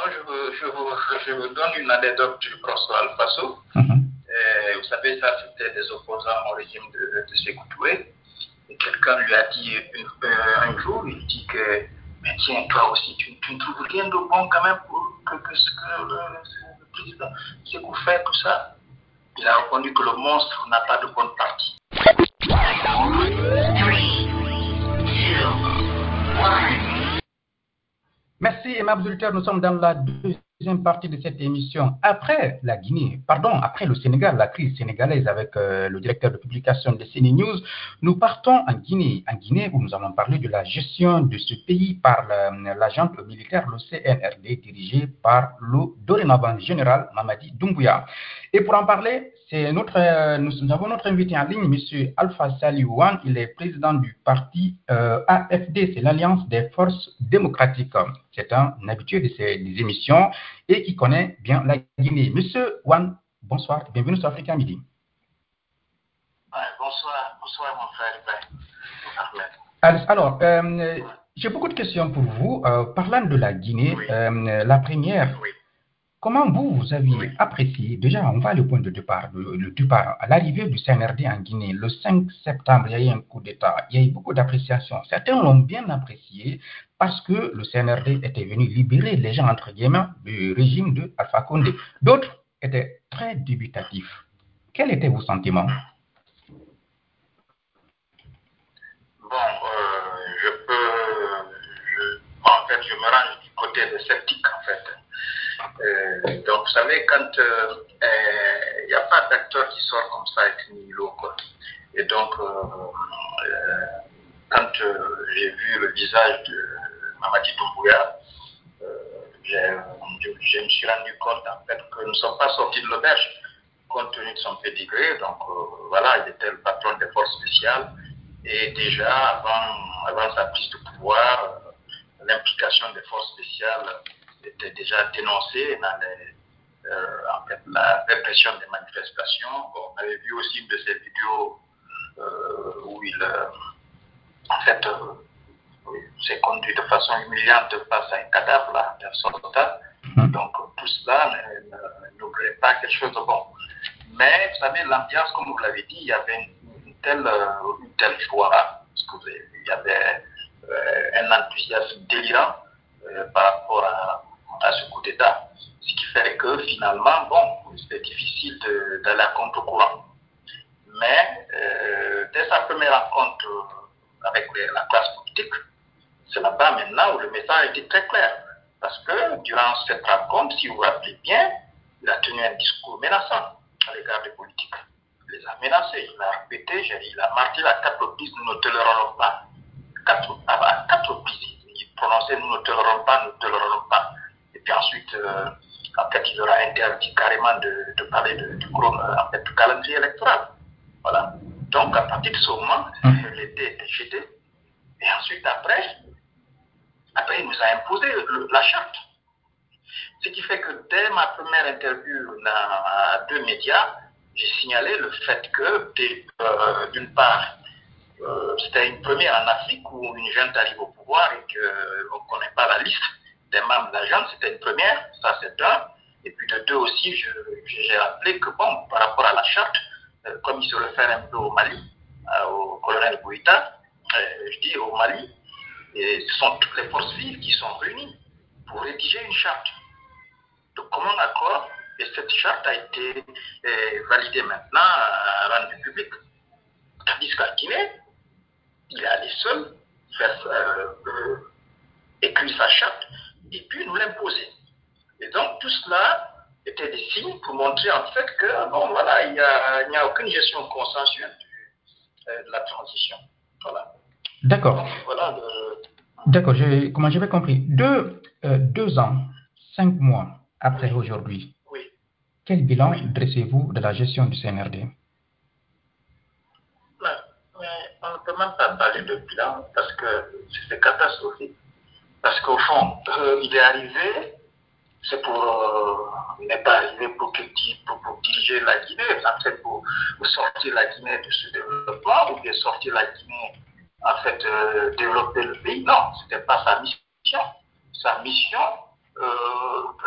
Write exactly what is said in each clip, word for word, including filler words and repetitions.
Non, je, vous, je, vous, je vous donne une anecdote du François Faso. Mm-hmm. Euh, vous savez, ça, c'était des opposants au régime de, de Sékou Touré. Et quelqu'un lui a dit une, euh, un jour, il dit que, mais tiens, toi aussi, tu, tu ne trouves rien de bon quand même pour que, que ce que le, le président Sékou fait, tout ça. Il a répondu que le monstre n'a pas de bonne partie. Merci, aimables auditeurs. Nous sommes dans la deuxième partie de cette émission. Après la Guinée, pardon, après le Sénégal, la crise sénégalaise avec euh, le directeur de publication de C N News, nous partons en Guinée. En Guinée, où nous allons parler de la gestion de ce pays par l'agent militaire, le C N R D, dirigé par le dorénavant général Mamadi Doumbouya. Et pour en parler, c'est notre, euh, nous, nous avons notre invité en ligne, M. Alpha Saliouane. Il est président du parti euh, A F D, c'est l'Alliance des forces démocratiques. C'est un habitué de ces des émissions et qui connaît bien la Guinée. Monsieur Wan, bonsoir, bienvenue sur Africa Midi. Ouais, bonsoir, bonsoir mon frère Ahmed. Alors, euh, j'ai beaucoup de questions pour vous. Euh, parlant de la Guinée, oui. euh, la première, oui. Comment vous, vous aviez oui. apprécié, déjà on va au point de départ, le, le départ, à l'arrivée du C N R D en Guinée, le cinq septembre, il y a eu un coup d'État, il y a eu beaucoup d'appréciation. Certains l'ont bien apprécié parce que le C N R D était venu libérer les gens, entre guillemets, du régime de Alpha Condé. D'autres étaient très dubitatifs. Quels étaient vos sentiments? Bon, euh, je peux, je, en fait, je me range du côté des sceptiques, en fait. Euh, donc, vous savez, quand il euh, n'y euh, a pas d'acteur qui sort comme ça avec une îlot, quoi. Et donc, euh, euh, quand euh, j'ai vu le visage de Mamadi Doumbouya, euh, je, je me suis rendu compte, en fait, que nous ne sommes pas sortis de l'auberge, compte tenu de son pédigré. Donc, euh, voilà, il était le patron des forces spéciales. Et déjà, avant, avant sa prise de pouvoir, euh, l'implication des forces spéciales était déjà dénoncée dans les, euh, en fait, la répression des manifestations. Bon, on avait vu aussi une de ces vidéos euh, où il, euh, en fait, euh, s'est conduit de façon humiliante face à un cadavre, là, d'un soldat. Donc, tout cela n'ouvrait pas quelque chose de bon. Mais, vous savez, l'ambiance, comme vous l'avez dit, il y avait une, une, telle, une telle joie, parce que vous avez vu, il y avait euh, un enthousiasme délirant euh, par rapport à, à ce coup d'État. Ce qui fait que finalement, bon, c'était difficile d'aller à contre-courant. Mais, euh, dès sa première rencontre avec les, la classe politique, c'est là-bas maintenant où le message était très clair. Parce que durant cette rencontre, si vous vous rappelez bien, il a tenu un discours menaçant à l'égard des politiques. Il les a menacés, il a répété, il a marqué à quatre reprises, nous ne tolérerons pas. Quatre, à quatre reprises, il prononçait, nous ne tolérerons pas, nous ne tolérerons pas. Et puis ensuite, euh, en fait, il leur a interdit carrément de, de parler de, de, en fait, du calendrier électoral. Voilà. Donc, à partir de ce moment, l'été était jeté. Et ensuite, après, après, il nous a imposé le, la charte. Ce qui fait que dès ma première interview dans deux médias, j'ai signalé le fait que, euh, d'une part, euh, c'était une première en Afrique où une junte arrive au pouvoir et qu'on ne connaît pas la liste des membres de la junte, c'était une première, ça c'est un. Et puis de deux aussi, j'ai rappelé que, bon, par rapport à la charte, euh, comme il se réfère un peu au Mali, euh, au colonel Bouïta, euh, je dis au Mali, et ce sont toutes les forces vives qui sont réunies pour rédiger une charte de commun accord, et cette charte a été euh, validée maintenant, euh, rendue publique. Tandis qu'en Guinée, il est allé seul faire euh, euh, écrire sa charte et puis nous l'imposer. Et donc tout cela était des signes pour montrer en fait que bon voilà, il n'y a, il a aucune gestion consensuelle du, euh, de la transition. Voilà. D'accord. Voilà le... D'accord, comment j'avais compris. Deux, euh, deux ans, cinq mois après oui. aujourd'hui, oui. quel bilan oui. dressez-vous de la gestion du C N R D? Non, mais on ne peut même pas parler de bilan parce que c'est catastrophique. Parce qu'au fond, euh, il est arrivé, c'est pour, euh, il n'est pas arrivé pour, pour, pour diriger la Guinée, en fait pour, pour sortir la Guinée de ce développement ou bien sortir la Guinée, en fait, euh, développer le pays. Non, ce n'était pas sa mission. Sa mission, euh,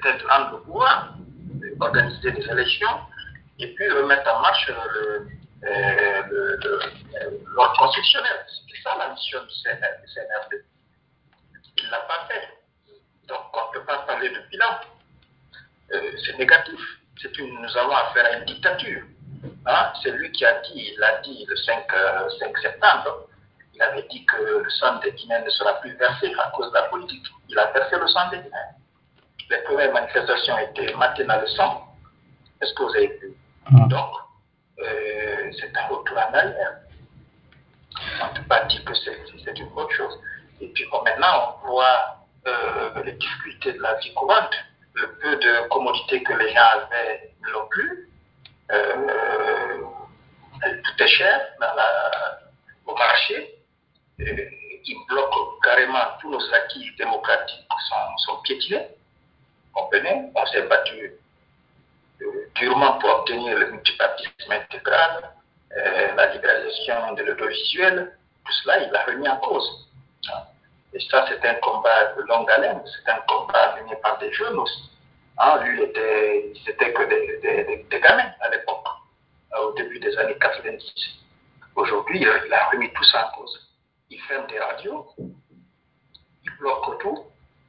peut-être rendre le pouvoir, organiser des élections, et puis remettre en marche le, euh, le, le, l'ordre constitutionnel. C'est ça la mission du C N R D. Il ne l'a pas fait. Donc on ne peut pas parler de bilan. Euh, c'est négatif. C'est une, nous avons affaire à une dictature. Hein? C'est lui qui a dit, il a dit le cinq septembre, il avait dit que le sang des Guinéens ne sera plus versé à cause de la politique. Il a versé le sang des Guinéens. Les premières manifestations étaient matées dans le sang. Est-ce que vous avez vu? Mmh. Donc, euh, c'est un retour en arrière. On ne peut pas dire que c'est, c'est une bonne chose. Et puis bon, maintenant, on voit euh, les difficultés de la vie courante. Le peu de commodités que les gens avaient ne l'ont plus. Euh, tout est cher dans la, au marché. Euh, ils bloquent carrément tous nos acquis démocratiques sont, sont piétinés. Comprenez? On s'est battu euh, durement pour obtenir le multipartisme intégral, euh, la libéralisation de l'audiovisuel. Tout cela, il l'a remis en cause. Et ça, c'est un combat de longue haleine. C'est un combat mené par des jeunes aussi. Hein, lui, était, c'était que des, des, des, des gamins à l'époque, au début des années quatre-vingt-dix. Aujourd'hui, il a remis tout ça en cause. Il ferme des radios, il bloque tout,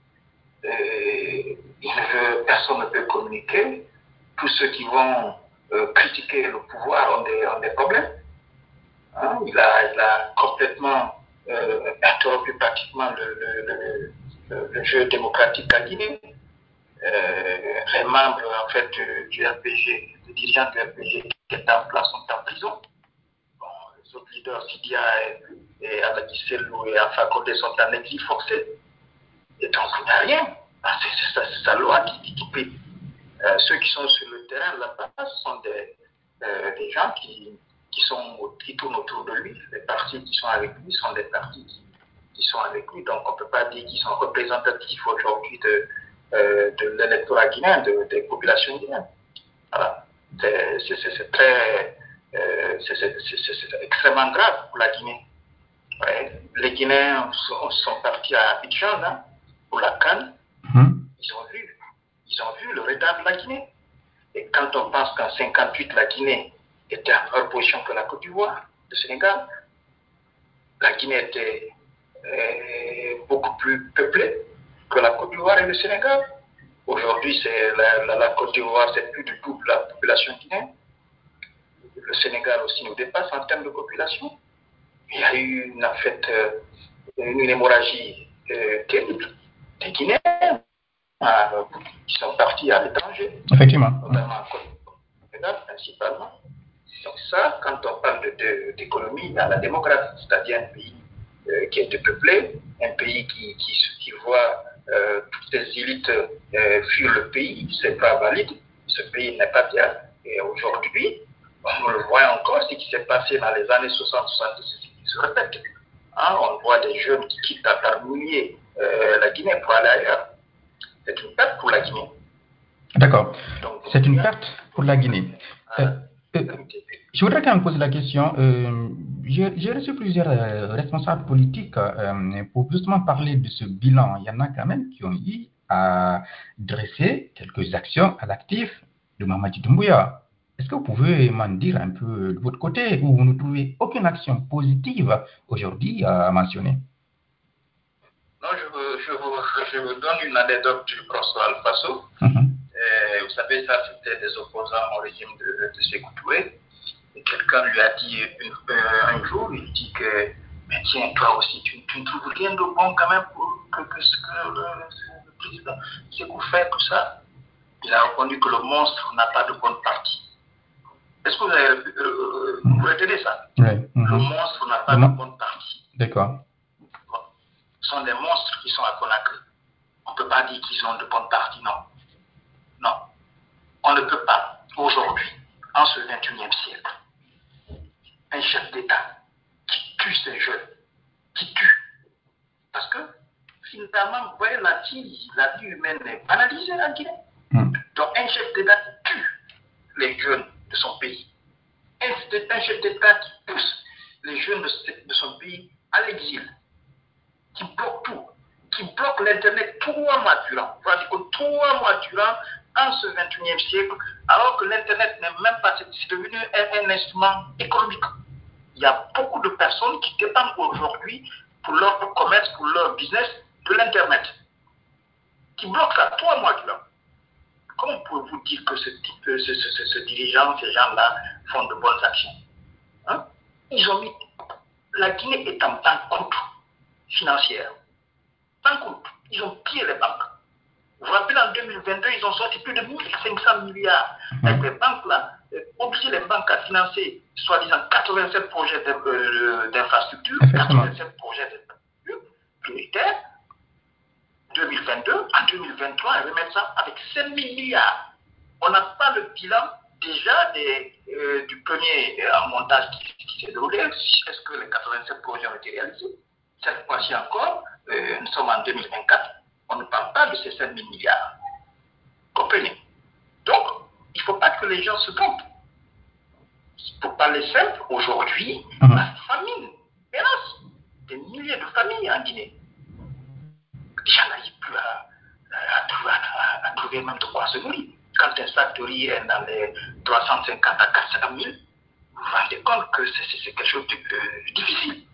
et il ne veut, personne ne peut communiquer. Tous ceux qui vont euh, critiquer le pouvoir ont des, ont des problèmes. Hein, il, a, il a complètement euh, interrompu pratiquement le, le, le, le jeu démocratique à Guinée. Euh, les membres en fait du R P G, les dirigeants du R P G qui étaient en place sont en prison. Bon, les autres leaders, Sidia et, et Aladi Selou et Alpha Condé sont en exil forcé. Et donc il n'y a rien. Ah, c'est, c'est, c'est, c'est sa loi qui, qui paye. Euh, ceux qui sont sur le terrain là-bas sont des, euh, des gens qui, qui, sont, qui tournent autour de lui. Les partis qui sont avec lui sont des partis qui, qui sont avec lui. Donc on ne peut pas dire qu'ils sont représentatifs aujourd'hui de, euh, de l'électorat guinéen, de, des populations guinéennes. Voilà. C'est, c'est, c'est, c'est très, euh, c'est, c'est, c'est, c'est extrêmement grave pour la Guinée. Ouais. Les Guinéens sont, sont partis à Abidjan hein, pour la Cannes. Mmh. Ils ont vu. Ils ont vu le retard de la Guinée. Et quand on pense qu'en cinquante-huit, la Guinée était en meilleure position que la Côte d'Ivoire, le Sénégal, la Guinée était euh, beaucoup plus peuplée que la Côte d'Ivoire et le Sénégal. Aujourd'hui, c'est la, la, la Côte d'Ivoire, c'est plus du tout la population guinéenne. Le Sénégal aussi nous dépasse en termes de population. Il y a eu une, en fait, une, une hémorragie euh, terrible des Guinéens. Euh, qui sont partis à l'étranger, effectivement, notamment en Côte d'Ivoire, principalement. Donc ça, quand on parle de, de, d'économie, il y a la démographie, c'est-à-dire un pays euh, qui est dépeuplé, un pays qui, qui, qui voit euh, toutes les élites euh, fuir le pays, c'est pas valide, ce pays n'est pas bien. Et aujourd'hui, on le voit encore, ce qui s'est passé dans les années soixante soixante-dix, c'est ce qui se répète. Hein, on voit des jeunes qui quittent à par milliers euh, la Guinée pour aller ailleurs. C'est une perte pour la Guinée. D'accord. C'est une perte pour la Guinée. Euh, euh, je voudrais quand même poser la question. Euh, j'ai, j'ai reçu plusieurs euh, responsables politiques euh, pour justement parler de ce bilan. Il y en a quand même qui ont eu à dresser quelques actions à l'actif de Mamadi Doumbouya. Est-ce que vous pouvez m'en dire un peu de votre côté où vous ne trouvez aucune action positive aujourd'hui à mentionner? Non, je vous, je, vous, je vous donne une anecdote du professeur Alfaso. Mm-hmm. Vous savez, ça, c'était des opposants au régime de, de Sékou Touré. Et quelqu'un lui a dit une, euh, un jour, il dit que, mais tiens, toi aussi, tu, tu ne trouves rien de bon quand même pour que, que ce que le, le président Sékou fait, tout ça. Il a répondu que le monstre n'a pas de bonne partie. Est-ce que vous avez euh, mm-hmm. vous retenez ça? Oui. Mm-hmm. Le monstre n'a pas mm-hmm. de bonne partie. D'accord. Ce sont des monstres qui sont à Conakry. On ne peut pas dire qu'ils ont de bonnes parties, non. Non. On ne peut pas, aujourd'hui, en ce vingt et unième siècle, un chef d'État qui tue ses jeunes, qui tue. Parce que, finalement, vous voyez, la vie, la vie humaine est banalisée en Guinée. Mm. Donc, un chef d'État qui tue les jeunes de son pays. Un, un chef d'État qui pousse les jeunes de, de son pays à l'exil, qui bloque tout, qui bloque l'Internet trois mois durant. Voilà, trois mois durant en ce vingt et unième siècle, alors que l'Internet n'est même pas, c'est devenu un, un instrument économique. Il y a beaucoup de personnes qui dépendent aujourd'hui pour leur commerce, pour leur business, de l'Internet, qui bloquent ça trois mois durant. Comment pouvez-vous dire que ce, type, ce, ce, ce, ce dirigeant, ces gens-là font de bonnes actions, hein? Ils ont mis, la Guinée est en banqueroute financière. Banqueroute. Ils ont pillé les banques. Vous vous rappelez, en deux mille vingt-deux, ils ont sorti plus de mille cinq cents milliards. Mmh. Avec les banques là, obligé les banques à financer, soi-disant, quatre-vingt-sept projets d'infrastructures, quatre-vingt-sept projets d'infrastructures prioritaires. deux mille vingt-deux, en deux mille vingt-trois, ils remettent ça avec cinq mille milliards. On n'a pas le bilan déjà des, euh, du premier euh, montage qui, qui s'est déroulé. Est-ce que les quatre-vingt-sept projets ont été réalisés? Cette fois-ci encore, euh, nous sommes en deux mille vingt-quatre, on ne parle pas de ces cinq mille milliards. Comprenez? Donc, il ne faut pas que les gens se trompent. Pour parler simple, aujourd'hui, mmh. la famine menace des milliers de familles en Guinée. Les gens n'arrivent plus à, à, trouver, à, à trouver même de quoi se nourrir. Quand un sac de riz est dans les trois cent cinquante à quatre cent mille, vous vous rendez compte que c'est quelque chose de euh, difficile.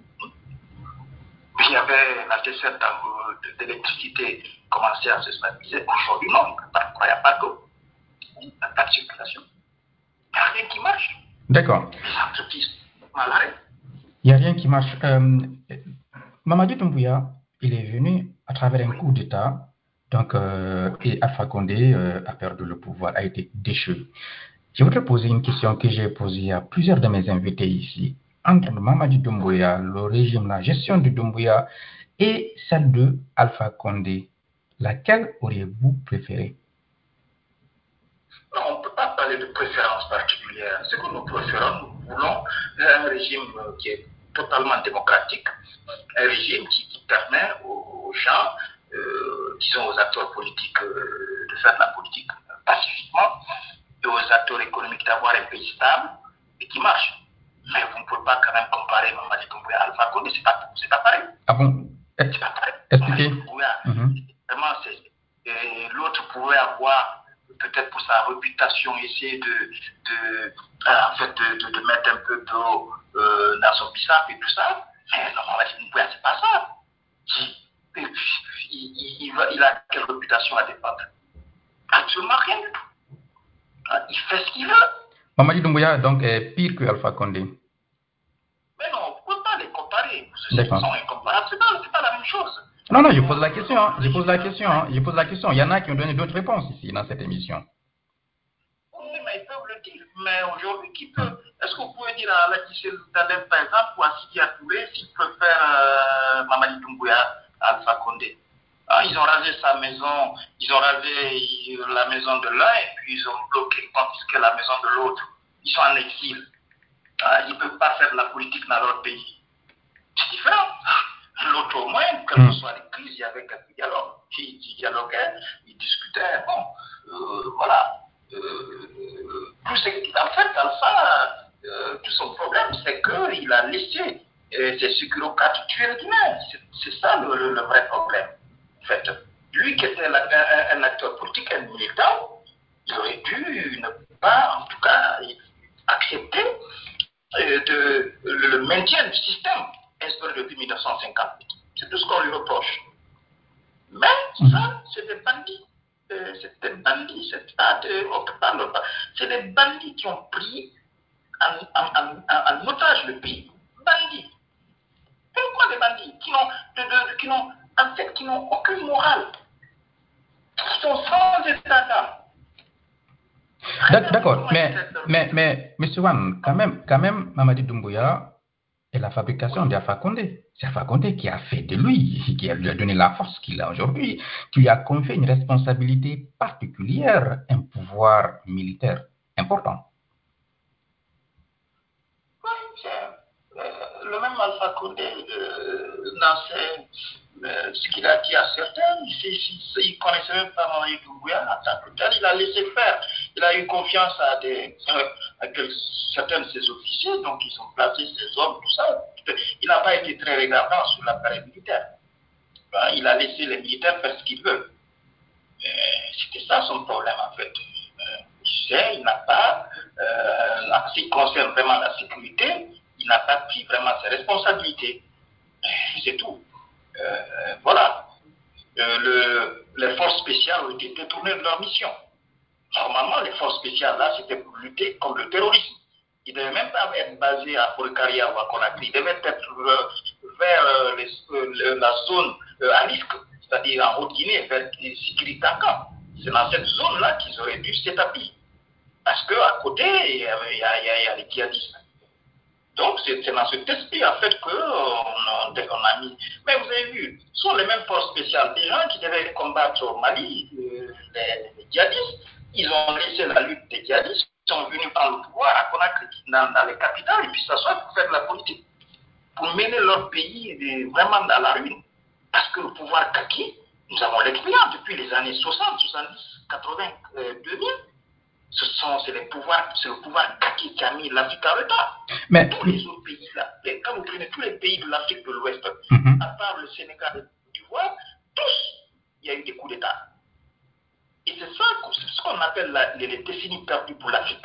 Il y avait la desserte d'électricité qui commençait à se stabiliser. Aujourd'hui, non, il n'y a pas d'eau, il n'y a pas de circulation. Il n'y a rien qui marche. D'accord. Les entreprises mal arrêtent. Il n'y a rien qui marche. Euh, Mamadou Doumbouya, il est venu à travers un coup d'État, donc, euh, et Alpha Condé euh, a perdu le pouvoir, a été déchu. Je voudrais poser une question que j'ai posée à plusieurs de mes invités ici. Entre Mamadou Doumbouya, le régime, la gestion de Doumbouya et celle de Alpha Condé, laquelle auriez-vous préféré? Non, on ne peut pas parler de préférence particulière. Ce que nous préférons, nous voulons un régime qui est totalement démocratique, un régime qui, qui permet aux, aux gens, euh, disons aux acteurs politiques, euh, de faire de la politique pacifiquement, et aux acteurs économiques d'avoir un pays stable et qui marche. Mais vous ne pouvez pas quand même comparer Mamadi Doumbouya à Alpha Condé, c'est pas, c'est pas pareil. Ah bon? C'est pas pareil. Expliquez. Mm-hmm. Vraiment, c'est, et l'autre pouvait avoir, peut-être pour sa réputation, essayer de, de, euh, en fait, de, de, de mettre un peu d'eau euh, dans son bissap et tout ça. Mais non, Mamadi Doumbouya, c'est pas ça. Il, il, il, il, va, il a quelle réputation à défendre? Absolument rien du tout. Il fait ce qu'il veut. Mamadi Doumbouya, donc, est pire que Alpha Condé. Mais non, on ne peut pas les comparer. Ils sont incomparables. Ce n'est pas, pas la même chose. Non, non, je pose la question. Hein. Je pose la question. Hein. Je pose la question. Il y en a qui ont donné d'autres réponses ici, dans cette émission. Oui, mais ils peuvent le dire. Mais aujourd'hui, qui peut... Est-ce que vous pouvez dire à Alain Taleb, par exemple, ou à Sidi Touré, s'il préfère euh, Mamadi Doumbouya à Alpha Condé? Ah, ils ont rasé sa maison, ils ont rasé la maison de l'un et puis ils ont bloqué, confisqué la maison de l'autre. Ils sont en exil. Ah, ils ne peuvent pas faire de la politique dans leur pays. C'est différent. L'autre au moins, quelles que soient les crises, il y avait quelques dialogues. Ils, ils dialoguaient, ils discutaient. Bon, euh, voilà. Euh, tout ce, en fait, Alpha, euh, tout son problème, c'est qu'il a laissé euh, ses sucrocates tuer le Guinée. C'est, c'est ça le, le, le vrai problème. En fait, lui qui était la, un, un acteur politique, un militant, il aurait dû ne pas, en tout cas, accepter euh, de, le, le maintien du système instauré depuis mille neuf cent cinquante. C'est tout ce qu'on lui reproche. Mais ça, c'est des bandits. Euh, c'est des bandits. C'est pas de, on peut pas le, c'est des bandits qui ont pris en, en, en, en otage le pays. Bandits. Pourquoi des bandits qui n'ont, de, de, qui n'ont, en fait, qui n'ont aucune morale, qui sont sans état d'âme. D'accord, mais, mais, mais, monsieur Wan, quand même, quand même, Mamadi Doumbouya et la fabrication d'Alpha Condé. C'est Alpha Condé qui a fait de lui, qui lui a donné la force qu'il a aujourd'hui, qui lui a confié une responsabilité particulière, un pouvoir militaire important. Oui, c'est euh, le même Alpha Condé, euh, dans ses, euh, ce qu'il a dit à certains, il ne connaissait même pas Mamadi Doumbouya en tant que tel, il a laissé faire. Il a eu confiance à, des, à quelques, certains de ses officiers, donc ils ont placé ses hommes, tout ça. Il n'a pas été très regardant sur l'appareil militaire. Ben, il a laissé les militaires faire ce qu'ils veulent. C'était ça son problème en fait. Euh, tu sais, il n'a pas, euh, en ce qui concerne vraiment la sécurité, il n'a pas pris vraiment ses responsabilités. C'est tout. Euh, voilà. Euh, le, les forces spéciales ont été détournées de leur mission. Normalement, les forces spéciales là, c'était pour lutter contre le terrorisme. Ils ne devaient même pas être basés à Polkaria ou à Conakry. Ils devaient être euh, vers euh, les, euh, la zone euh, à risque, c'est-à-dire en Haute-Guinée, vers Sikiri-Taka. C'est dans cette zone-là qu'ils auraient dû s'établir. Parce qu'à côté, il y, a, il, y a, il y a les djihadistes. Donc, c'est dans cet esprit, en fait, qu'on on, on a mis. Mais vous avez vu, ce sont les mêmes forces spéciales. Des gens qui devaient combattre au Mali, euh, les, les djihadistes, ils ont laissé la lutte des djihadistes, ils sont venus prendre le pouvoir à Conakry, dans, dans les capitales, et puis s'asseoir pour faire de la politique, pour mener leur pays vraiment dans la ruine. Parce que le pouvoir kaki, nous avons l'expérience depuis les années soixante, soixante-dix, quatre-vingts, euh, deux mille. Ce sont, c'est le pouvoir, c'est le pouvoir kaki qui a mis l'Afrique en retard. Mais tous les autres pays là, les, quand vous prenez tous les pays de l'Afrique de l'Ouest, mm-hmm. à part le Sénégal et le Côte d'Ivoire, tous, il y a eu des coups d'État. Et c'est ça, c'est ce qu'on appelle la, les, les décennies perdues pour l'Afrique.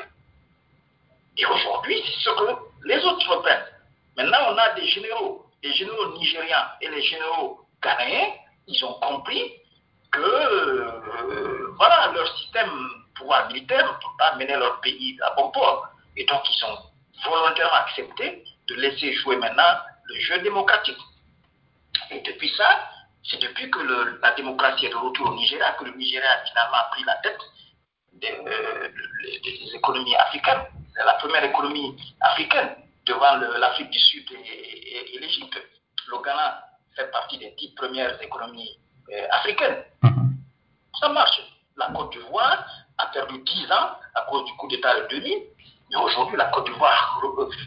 Et aujourd'hui, c'est ce que les autres reprennent. Maintenant, on a des généraux, les généraux nigérians et les généraux ghanéens, ils ont compris que euh, voilà, leur système pouvoir militaire ne peut pas mener leur pays à bon port. Et donc, ils ont volontairement accepté de laisser jouer maintenant le jeu démocratique. Et depuis ça, c'est depuis que le, la démocratie est de retour au Nigeria que le Nigeria a finalement pris la tête des, euh, des, des économies africaines. C'est la première économie africaine devant l'Afrique du Sud et, et, et l'Égypte. Le Ghana fait partie des dix premières économies euh, africaines. Ça marche. La Côte d'Ivoire a perdu dix ans à cause du coup d'État de deux mille, mais aujourd'hui la Côte d'Ivoire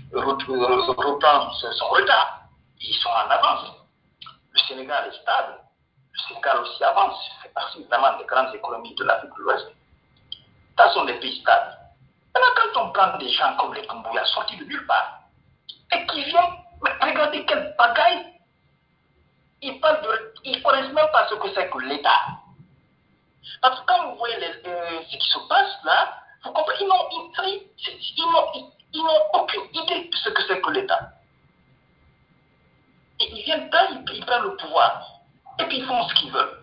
reprend son retard. Ils sont en avance. Le Sénégal est stable. Le Sénégal aussi avance. Il fait partie vraiment des grandes économies de l'Afrique de l'Ouest. Ça sont des pays stables. Maintenant, quand on prend des gens comme les Doumbouya sortis de nulle part, et qui viennent, mais regardez quelle bagaille, ils parlent de, ils ne connaissent même pas ce que c'est que l'État. Parce que quand vous voyez les, euh, ce qui se passe là, vous comprenez, ils n'ont, ils, ils n'ont, ils, ils n'ont aucune idée de ce que c'est que l'État. Et ils viennent là, ils, ils prennent le pouvoir, et puis ils font ce qu'ils veulent.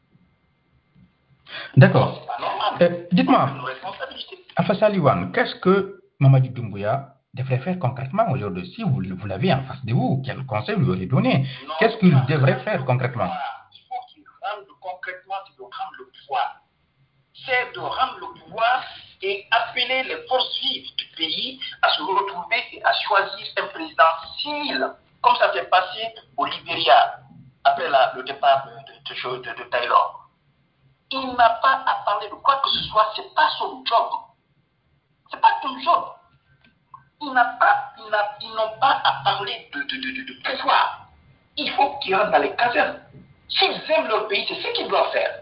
D'accord. Euh, Dites-moi, Afassa Liwan, qu'est-ce que Mamadou Doumbouya devrait faire concrètement aujourd'hui? Si vous, vous l'avez en face de vous, quel conseil vous lui aurez donné? Qu'est-ce qu'il devrait faire concrètement? Il faut qu'il rende concrètement, c'est de rendre le pouvoir. C'est de rendre le pouvoir et appeler les forces vives du pays à se retrouver et à choisir un président civil, comme ça s'est passé au Libéria, après la, le départ de, de, de, de, de Taylor. Il n'a pas à parler de quoi que ce soit, ce n'est pas son job. Ce n'est pas ton job. Il n'a pas, il n'a, ils n'ont pas à parler de, de, de, de pouvoir. Il faut qu'ils rentrent dans les casernes. S'ils aiment leur pays, c'est ce qu'ils doivent faire.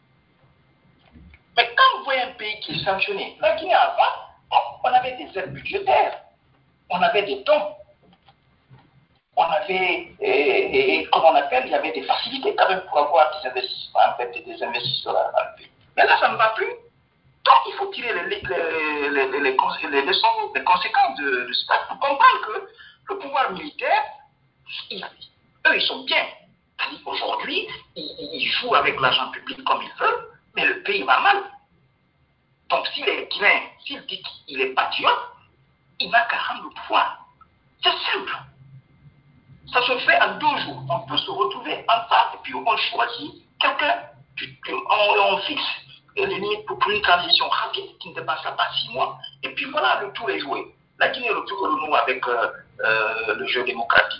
Mais quand vous voyez un pays qui est sanctionné, la Guinée avant, on avait des aides budgétaires, on avait des dons, on avait, et, et, comme on appelle, il y avait des facilités quand même pour avoir des investissements, en fait, des investisseurs dans le pays. Mais là, ça ne va plus. Donc, il faut tirer les, les, les, les, les, les leçons, les conséquences de, de cela pour comprendre que le pouvoir militaire, ils, eux, ils sont bien. Aujourd'hui, ils, ils jouent avec l'argent public comme ils veulent, mais le pays va mal. Donc, s'il est Guinéen, s'il dit qu'il est patriote, il n'a qu'à rendre le pouvoir. C'est simple. Ça se fait en deux jours. On peut se retrouver ensemble et puis on choisit quelqu'un, on, on fixe les limites pour une transition rapide qui ne dépasse pas six mois. Et puis voilà, le tour est joué. La Guinée retrouve le nous avec euh, euh, le jeu démocratique.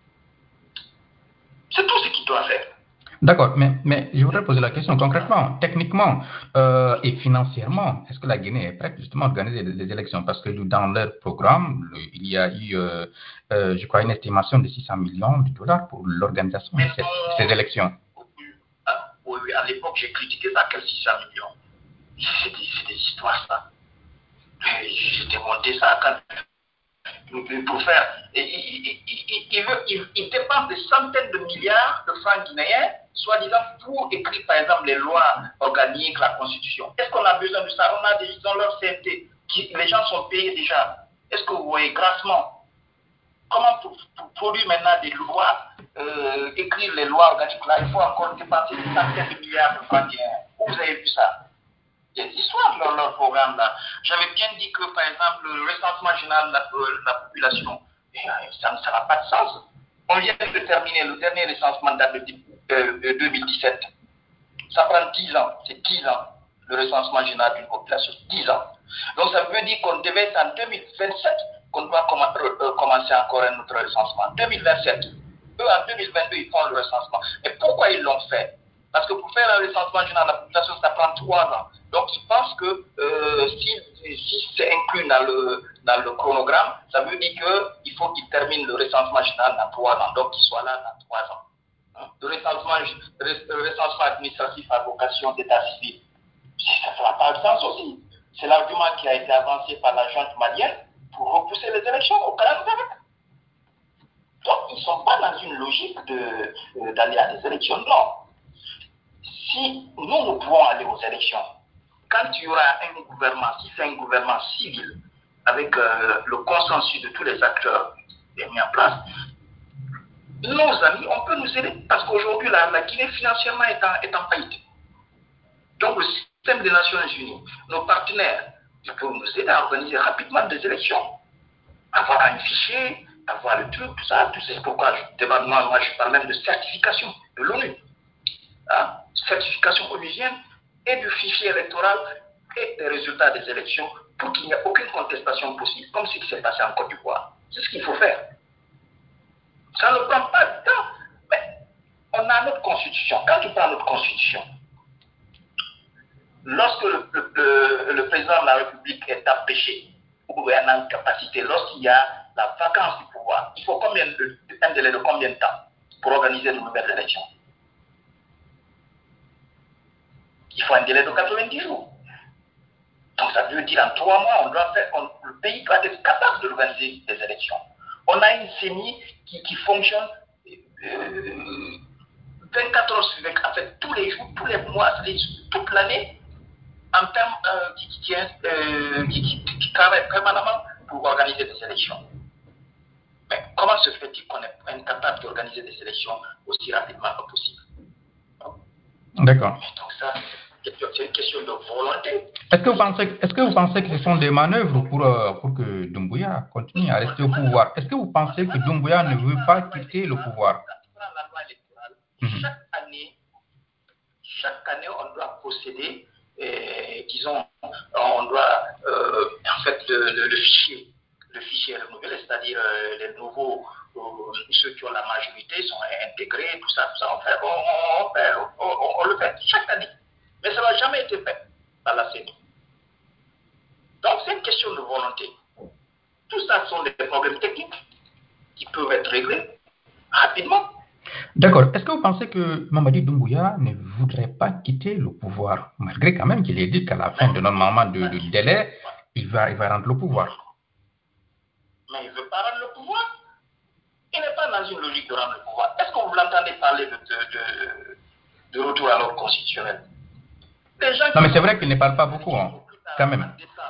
C'est tout ce qu'il doit faire. D'accord, mais, mais je voudrais poser la question concrètement, techniquement euh, et financièrement, est-ce que la Guinée est prête justement à organiser des, des élections? Parce que dans leur programme, le, il y a eu, euh, euh, je crois, une estimation de six cents millions de dollars pour l'organisation de ces, ces élections. Oui, oui, à l'époque, j'ai critiqué ça, quel six cents millions. C'est des, des histoires, ça. J'ai démonté ça quand pour faire. Et, il, il, il, veut, il, il dépense des centaines de milliards de francs guinéens, soi-disant pour écrire par exemple les lois organiques, la constitution. Est-ce qu'on a besoin de ça? On a des, dans leur C N T, qui, les gens sont payés déjà. Est-ce que vous voyez grassement? Comment pour, pour produire maintenant des lois, euh, écrire les lois organiques là, il faut encore dépenser des centaines de milliards de francs guinéens. Où vous avez vu ça? Il y a des histoires dans leur programme là. J'avais bien dit que par exemple le recensement général de la, de la population, ça n'a pas de sens. On vient de terminer, le dernier recensement date de, euh, de deux mille dix-sept. Ça prend dix ans, c'est dix ans, le recensement général d'une population, dix ans. Donc ça veut dire qu'on devait être en deux mille vingt-sept qu'on doit commencer encore un autre recensement. deux mille vingt-sept. Eux, en deux mille vingt-deux, ils font le recensement. Et pourquoi ils l'ont fait? Parce que pour faire le recensement général de la population, ça prend trois ans. Donc ils pensent que euh, si, si c'est inclus dans le, dans le chronogramme, ça veut dire qu'il faut qu'ils terminent le recensement général dans trois ans. Donc qu'ils soient là dans trois ans. Hein? Le, recensement, le recensement administratif à vocation d'état civil, ça n'a pas de sens aussi. C'est l'argument qui a été avancé par la junte malienne pour repousser les élections au Canada. Donc, ils ne sont pas dans une logique de, d'aller à des élections. Non. Si nous, nous pouvons aller aux élections, quand il y aura un gouvernement, si c'est un gouvernement civil, avec euh, le consensus de tous les acteurs mis en place, nos amis, on peut nous aider. Parce qu'aujourd'hui, la, la Guinée financièrement est en, est en faillite. Donc, le système des Nations Unies, nos partenaires, ils peuvent nous aider à organiser rapidement des élections. Avoir un fichier, avoir le truc, tout ça, tout ça. C'est pourquoi je demande, moi, moi, je parle même de certification de l'ONU. Hein? Certification onusienne et du fichier électoral et des résultats des élections pour qu'il n'y ait aucune contestation possible, comme ce qui s'est passé en Côte d'Ivoire. C'est ce qu'il faut faire. Ça ne prend pas de temps, mais on a notre constitution. Quand tu prends notre constitution, lorsque le, le, le, le président de la République est empêché ou est en incapacité, lorsqu'il y a la vacance du pouvoir, il faut combien de, un délai de combien de temps pour organiser de nouvelles élections? Il faut un délai de quatre-vingt-dix jours. Donc ça veut dire en trois mois, on doit faire, on, le pays doit être capable d'organiser des élections. On a une C E N I qui, qui fonctionne euh, vingt-quatre heures sur vingt-quatre, en fait, tous les jours, tous les mois, toute l'année, en termes euh, qui, qui, euh, qui, qui, qui travaille permanemment pour organiser des élections. Mais comment se fait-il qu'on est incapable d'organiser des élections aussi rapidement que possible? D'accord. Donc ça, c'est une question de volonté. Est-ce que vous pensez, est-ce que vous pensez que ce sont des manœuvres pour, euh, pour que Doumbouya continue à rester au pouvoir? Est-ce que vous pensez que Doumbouya ne veut pas quitter le pouvoir? La loi électorale, Mm-hmm. chaque année, chaque année, on doit procéder, et, disons, on doit, euh, en fait, le, le, le fichier, le fichier renouvelé, c'est-à-dire euh, les nouveaux, euh, ceux qui ont la majorité sont intégrés, tout ça, tout ça, on, fait, on, on, fait, on, on, on le fait chaque année. Mais ça n'a jamais été fait par la C E N I. Donc, c'est une question de volonté. Tout ça sont des problèmes techniques qui peuvent être réglés rapidement. D'accord. Est-ce que vous pensez que Mamadi Doumbouya ne voudrait pas quitter le pouvoir, malgré quand même qu'il ait dit qu'à la fin de normalement de, de délai, il va, il va rendre le pouvoir? Mais il ne veut pas rendre le pouvoir. Il n'est pas dans une logique de rendre le pouvoir. Est-ce que vous l'entendez parler de, de, de, de retour à l'ordre constitutionnel? Non, mais c'est vrai qu'il ne parle pas beaucoup, hein, quand même.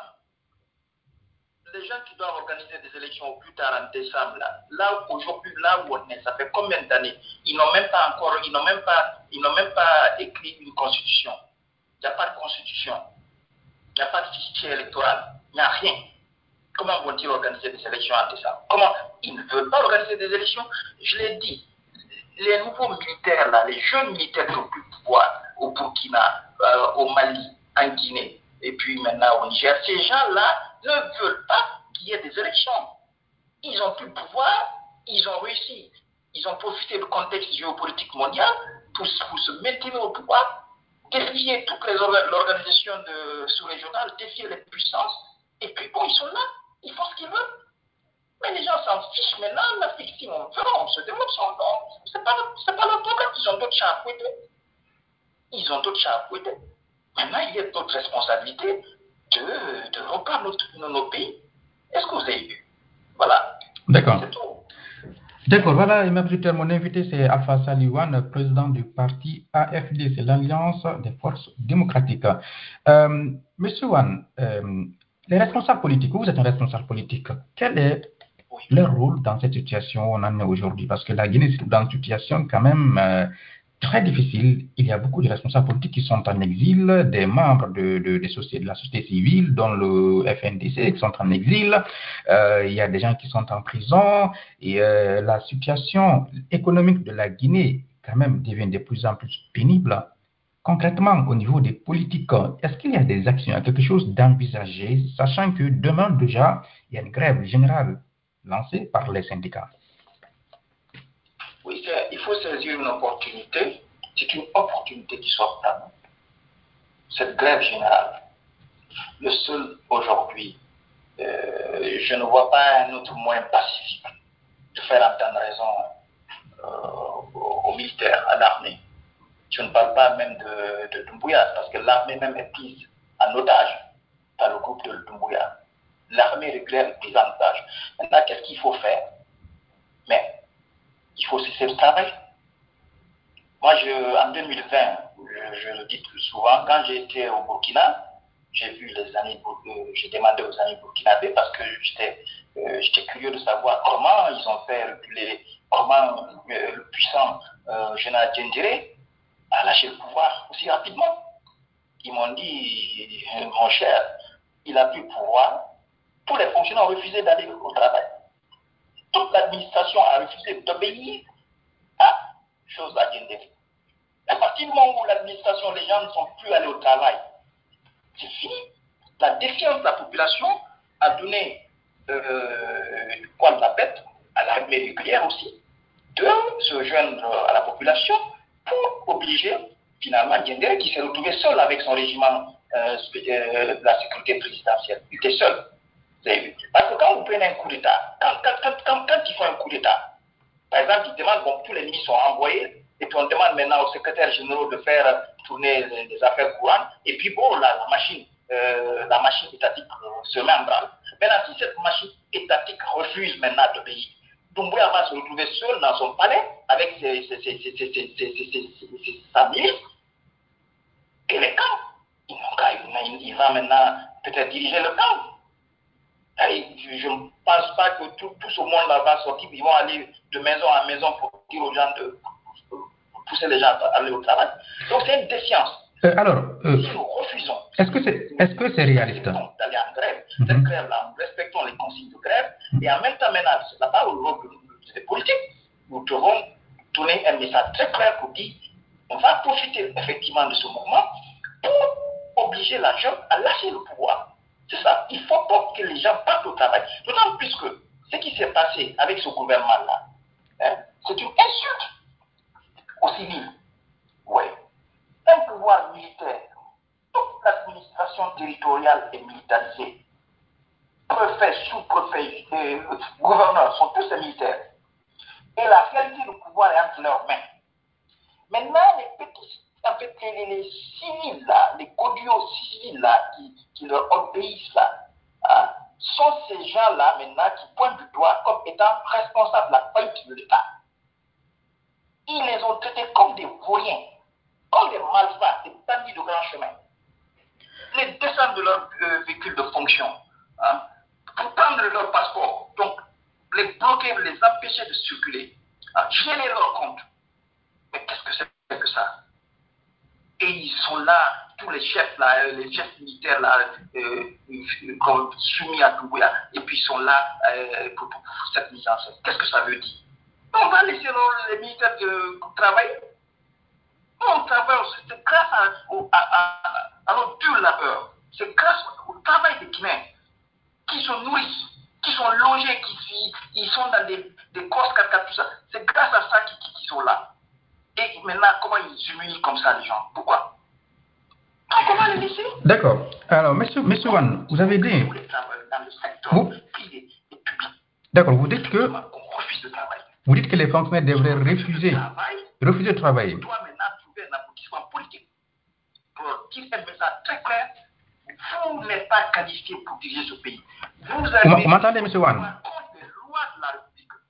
Les gens qui doivent organiser des élections au plus tard en décembre, là, là aujourd'hui, là où on est, ça fait combien d'années? Ils n'ont même pas encore, ils n'ont même pas, ils n'ont même pas écrit une constitution. Il n'y a pas de constitution. Il n'y a pas de fichier électoral. Il n'y a rien. Comment vont-ils organiser des élections en décembre? Comment? Ils ne veulent pas organiser des élections. Je l'ai dit. Les nouveaux militaires, là, les jeunes militaires qui ont pu pouvoir au Burkina, euh, au Mali, en Guinée, et puis maintenant au Niger, ces gens-là ne veulent pas qu'il y ait des élections. Ils ont plus de pouvoir, ils ont réussi. Ils ont profité du contexte géopolitique mondial pour, pour se maintenir au pouvoir, défier toutes les organisations sous-régionales, défier les puissances, et puis bon, ils sont là, ils font ce qu'ils veulent. Mais les gens s'en fichent maintenant, l'Afrique, si on veut, on se développe son nom. Ce n'est pas, pas leur problème, ils ont d'autres chats à fouetter. Ils ont d'autres chats à fouetter. Maintenant, il y a d'autres responsabilités de, de reprendre notre, nos pays. Est-ce que vous avez vu? Voilà. D'accord. C'est tout. D'accord, voilà, Imam Jupiter, mon invité, c'est Alpha Saliwan, président du parti A F D, c'est l'Alliance des forces démocratiques. Euh, Monsieur Wan, euh, les responsables politiques, vous êtes un responsable politique, quel est leur rôle dans cette situation où on en est aujourd'hui? Parce que la Guinée est dans une situation quand même euh, très difficile. Il y a beaucoup de responsables politiques qui sont en exil, des membres de, de, de, sociétés, de la société civile, dont le F N D C, qui sont en exil. Euh, il y a des gens qui sont en prison. Et euh, la situation économique de la Guinée, quand même, devient de plus en plus pénible. Concrètement, au niveau des politiques, est-ce qu'il y a des actions, quelque chose d'envisagé, sachant que demain déjà, il y a une grève générale lancée par les syndicats? Oui, il faut saisir une opportunité. C'est une opportunité qui s'offre à nous. Cette grève générale, le seul aujourd'hui, euh, je ne vois pas un autre moyen pacifique de faire entendre raison euh, aux militaires, à l'armée. Je ne parle pas même de, de Doumbouya, parce que l'armée même est prise en otage par le groupe de Doumbouya. L'armée régulière est prise en otage. Maintenant, qu'est-ce qu'il faut faire? Mais il faut cesser le travail. Moi, je, en deux mille vingt, je, je le dis plus souvent, quand j'ai été au Burkina, j'ai vu les amis, euh, j'ai demandé aux amis burkinabés parce que j'étais euh, curieux de savoir comment ils ont fait reculer, comment euh, le puissant euh, général Djendjere a lâché le pouvoir aussi rapidement. Ils m'ont dit, mon cher, il a pris le pouvoir, tous les fonctionnaires ont refusé d'aller au travail. Toute l'administration a refusé d'obéir à chose à Djendjere. À partir du moment où l'administration, les gens ne sont plus allés au travail, c'est fini. La défiance de la population a donné euh, du poil de la bête à l'armée régulière aussi de se joindre à la population pour obliger finalement Djendjere qui s'est retrouvé seul avec son régiment euh, euh, de la sécurité présidentielle. Il était seul. Parce que quand vous prenez un coup d'État, quand, quand, quand, quand, quand ils font un coup d'État, par exemple, ils demandent, bon, tous les ministres sont envoyés, et puis on demande maintenant au secrétaire général de faire tourner les, les affaires courantes, et puis bon, la, la machine, euh, la machine étatique euh, se met en branle. Maintenant, si cette machine étatique refuse maintenant d'obéir, Doumbouya va se retrouver seul dans son palais avec ses, ses, ses, ses, ses, ses, ses, ses, ses, sa milice, et les camps. Il, il va maintenant peut-être diriger le camp. Et je ne pense pas que tout, tout ce monde-là va sortir, ils vont aller de maison en maison pour dire aux gens de pour pousser les gens à aller au travail. Donc c'est une défiance. Euh, alors, euh, si nous refusons, est-ce que c'est est-ce que c'est réaliste d'aller en grève, mm-hmm. cette grève-là, nous respectons les consignes de grève, et en même temps, maintenant, ce n'est pas au rôle des politiques, nous devons donner un message très clair pour dire on va profiter effectivement de ce mouvement pour obliger la jeune à lâcher le pouvoir. C'est ça. Il ne faut pas que les gens partent au travail. D'autant plus que ce qui s'est passé avec ce gouvernement-là, hein, c'est une insulte aux civils. Oui. Un pouvoir militaire, toute l'administration territoriale est militarisée. Préfets, sous-préfets, euh, gouverneurs sont tous des militaires. Et la réalité du pouvoir est entre leurs mains. Maintenant, les petits, en fait, les, les civils là, les godiots civils là, qui, qui leur obéissent là, hein, sont ces gens-là maintenant qui pointent du doigt comme étant responsables de la faillite de l'État. Ils les ont traités comme des vauriens, comme des malfrats, des bandits de grand chemin. Les descendre de leur euh, véhicule de fonction, hein, pour prendre leur passeport, donc les bloquer, les empêcher de circuler, hein, geler leur compte. Mais qu'est-ce que c'est que ça? Et ils sont là, tous les chefs là, les chefs militaires là, euh, euh, soumis à Doumbouya, et puis ils sont là euh, pour, pour, pour cette mise en scène. Qu'est-ce que ça veut dire? On va laisser les militaires de, travailler. On travaille, c'est grâce à, à, à, à notre dur labeur, c'est grâce au travail des Guinéens qui se nourrissent, qui sont logés, qui ils sont dans des, des courses quatre quatre, tout ça. C'est grâce à ça qu'ils qui sont là. Et maintenant, comment ils humilient comme ça les gens? Pourquoi? Comment les laisser? D'accord. Alors, monsieur, monsieur Wan, vous avez dit. Vous... D'accord, vous dites que. Vous dites que les fonctionnaires devraient refuser, refuser de travailler. On doit maintenant trouver un aboutissement politique pour dire un message très clair. Vous n'êtes pas qualifié pour diriger ce pays. Vous, vous m'entendez, monsieur Wan?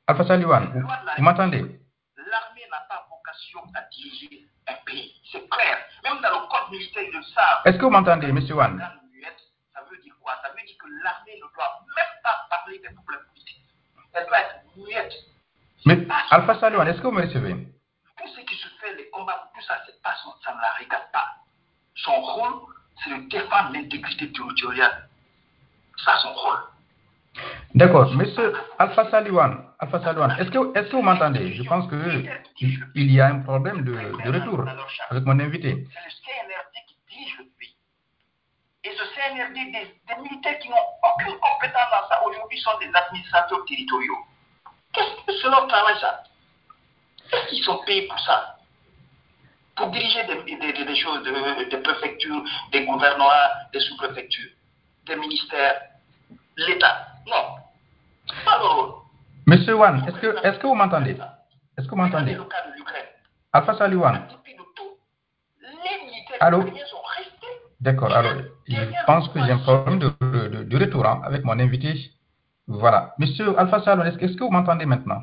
Alpha Saliwan, vous, vous m'entendez? L'armée n'a pas vocation à diriger un pays. C'est clair. Même dans le code militaire, ils le savent. Est-ce que vous m'entendez, M. Wan? Ça veut dire quoi? Ça veut dire que l'armée ne doit même pas parler des problèmes politiques. Elle doit être muette. Mais Alpha Saliwan, est-ce que vous me recevez? Tout ce qui se fait, les combats, tout ça, c'est pas son, ça ne la regarde pas. Son rôle, c'est de défendre l'intégrité territoriale. Ça, son rôle. D'accord, monsieur Alpha Saliwan, Alpha Saliwan, est-ce que, est-ce que vous m'entendez? Je pense qu'il y a un problème de, de retour avec mon invité. C'est le C N R D qui dirige le pays. Et ce C N R D, des, des militaires qui n'ont aucune compétence dans ça, aujourd'hui sont des administrateurs territoriaux. Qu'est-ce que c'est leur travail, ça? Est-ce qu'ils sont payés pour ça? Pour diriger des, des, des choses, de, des préfectures, des gouvernements, des sous-préfectures, des ministères, l'État? Non. Pas le rôle. Monsieur Wan, est-ce que, est-ce que vous m'entendez? Est-ce que vous m'entendez? Le cas de l'Ukraine. Alpha Saliwan. Les militaires Allô? ukrainiens sont restés. D'accord, alors, je pense que j'ai un problème de, de, de retour hein, avec mon invité. Voilà. Monsieur Alpha Saliwan, est-ce, est-ce que vous m'entendez maintenant?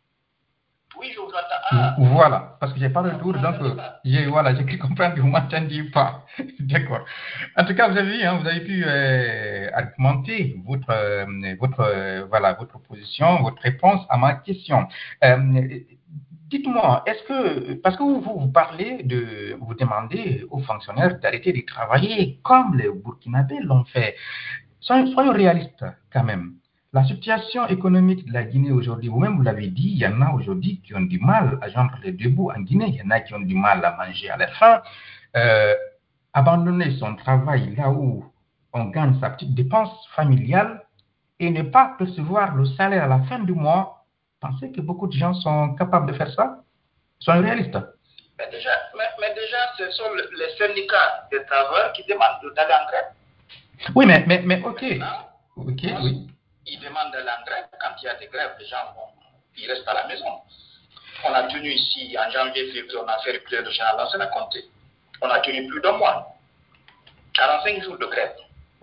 Oui, je vous entends. Ah. Voilà, parce que j'ai pas le retour, donc j'ai voilà, j'ai pu comprendre que vous m'entendiez pas. D'accord. En tout cas, vous avez vu, hein, vous avez pu euh, argumenter votre euh, votre euh, voilà votre position, votre réponse à ma question. Euh, dites-moi, est-ce que parce que vous, vous parlez de vous demandez aux fonctionnaires d'arrêter de travailler comme les Burkinabés l'ont fait. Soyons, soyons réalistes quand même. La situation économique de la Guinée aujourd'hui, vous-même vous l'avez dit, il y en a aujourd'hui qui ont du mal à joindre les deux bouts en Guinée, il y en a qui ont du mal à manger à leur faim. Euh, abandonner son travail là où on gagne sa petite dépense familiale et ne pas percevoir le salaire à la fin du mois, pensez que beaucoup de gens sont capables de faire ça? Soyons réalistes. Mais déjà, mais, mais déjà ce sont les syndicats des travailleurs qui demandent d'aller en grève. Oui, mais, mais, mais ok. Maintenant, ok, oui. Ils demandent d'aller en grève. Quand il y a des grèves, les gens vont, ils restent à la maison. On a tenu ici, en janvier, février, on a fait reculer le général Lancel à compter. On a tenu plus d'un mois. quarante-cinq jours de grève.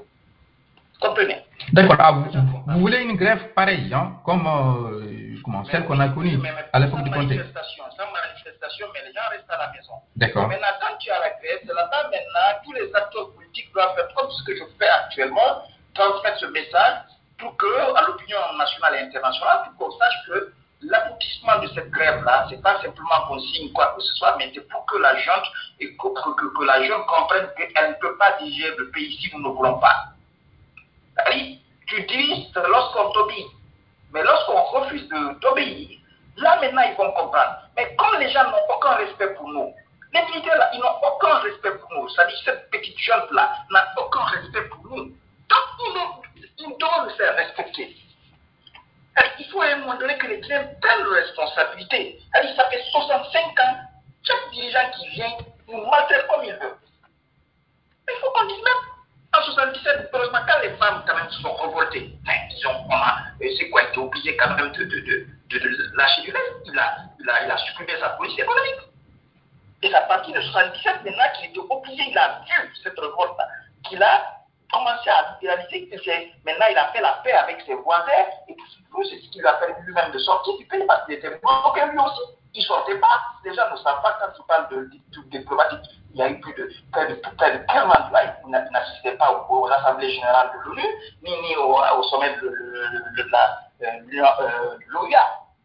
Comprenez? D'accord. Ah, vous, vous voulez une grève pareille, hein, comme, euh, comment, celle qu'on a connue à l'époque du Comté? Sans manifestation, mais les gens restent à la maison. D'accord. Maintenant, quand tu as la grève, c'est là-bas maintenant, tous les acteurs politiques doivent faire comme ce que je fais actuellement, transmettre ce message pour que, à l'opinion nationale et internationale, pour qu'on sache que l'aboutissement de cette grève-là, c'est pas simplement qu'on signe quoi que ce soit, mais c'est pour que la junte, et que, que, que, que la junte comprenne qu'elle ne peut pas diriger le pays si nous ne voulons pas. C'est-à-dire, tu dis, c'est lorsqu'on t'obéit. Mais lorsqu'on refuse d'obéir, là maintenant ils vont comprendre. Mais comme les gens n'ont aucun respect pour nous, les militaires là, ils n'ont aucun respect pour nous. C'est-à-dire cette petite junte là n'a aucun respect pour nous. Donc ils, ils doivent nous faire respecter. Alors, il faut à un moment donné que les Guinéens prennent leurs responsabilités. Alors, ça fait soixante-cinq ans, chaque dirigeant qui vient nous maltraite comme il veut. Mais il faut qu'on dise même. En soixante-dix-sept, heureusement, quand les femmes quand même se sont révoltées, ils ont, c'est quoi, il était obligé quand même de, de, de, de, de lâcher du reste. Il a, il, a, il a supprimé sa police économique. Et c'est à partir de soixante-dix-sept, maintenant qu'il était obligé, il a vu cette révolte-là, qu'il a commencé à réaliser que c'est, maintenant il a fait la paix avec ses voisins, et tout c'est ce qui lui a permis lui-même de sortir du pays, parce qu'il était bloqué lui aussi. Il ne sortait pas. Les gens ne savent pas quand il parle de, de, de diplomatique. Il y a eu plus de près de, près de quinze ans, il n'assistait pas aux, aux assemblées générales de l'ONU, ni, ni au, au sommet de, de, de la euh, euh, l'O I A.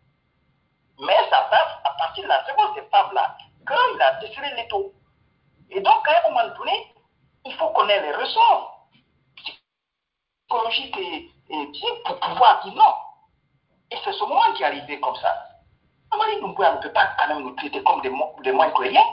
Mais ça passe à partir de la révolte des femmes là, quand il a décelé l'étau. Et donc, à un moment donné, il faut connaître les ressorts psychologiques et, et pour pouvoir dire non. Et c'est ce moment qui est arrivé comme ça. Amari Doumbouya ne peut pas quand même nous traiter comme des, des moins que rien.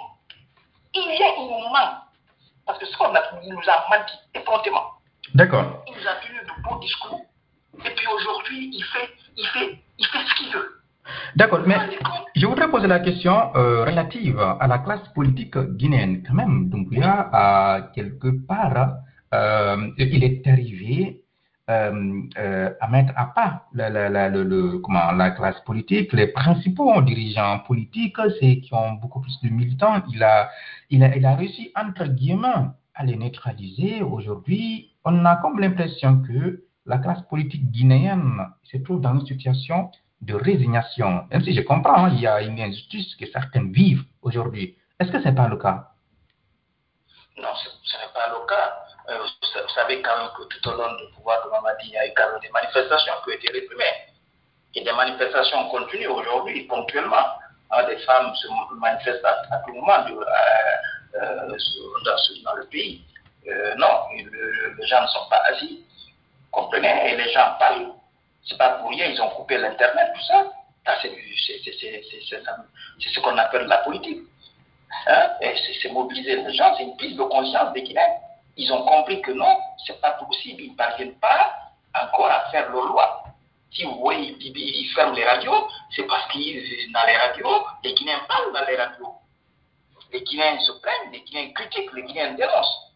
Il y a un moment, parce que ce qu'on a, il nous a menti effrontément. D'accord. Il nous a tenu de beaux discours, et puis aujourd'hui, il fait, il fait, il fait ce qu'il veut. D'accord, mais je voudrais poser la question euh, relative à la classe politique guinéenne. Quand même, Doumbouya, a quelque part, euh, il est arrivé euh, euh, à mettre à part la, la, la, le, le, comment, la classe politique, les principaux dirigeants politiques, ceux qui ont beaucoup plus de militants. Il a, il a, il a réussi, entre guillemets, à les neutraliser. Aujourd'hui, on a comme l'impression que la classe politique guinéenne se trouve dans une situation de résignation. Même si je comprends, hein, il y a une injustice que certaines vivent aujourd'hui. Est-ce que ce n'est pas le cas? Non, ce, ce n'est pas le cas. Euh, vous, vous savez quand même que tout au long du pouvoir de Mamadi, il y a eu quand même des manifestations qui ont été réprimées. Et des manifestations continuent aujourd'hui, ponctuellement. Hein, des femmes se manifestent à, à tout moment de, euh, euh, dans, dans le pays. Euh, non, le, les gens ne sont pas assis. Comprenez? Et les gens parlent. C'est pas pour rien, ils ont coupé l'Internet, tout ça. C'est ce qu'on appelle la politique. Hein? Et c'est mobiliser les gens, c'est une prise de conscience des Guinéens. Ils ont compris que non, c'est pas possible, ils ne parviennent pas encore à faire leur loi. Si vous voyez, ils, ils ferment les radios, c'est parce que dans les radios, les Guinéens parlent dans les radios. Les Guinéens se plaignent, les Guinéens critiquent, les Guinéens dénoncent.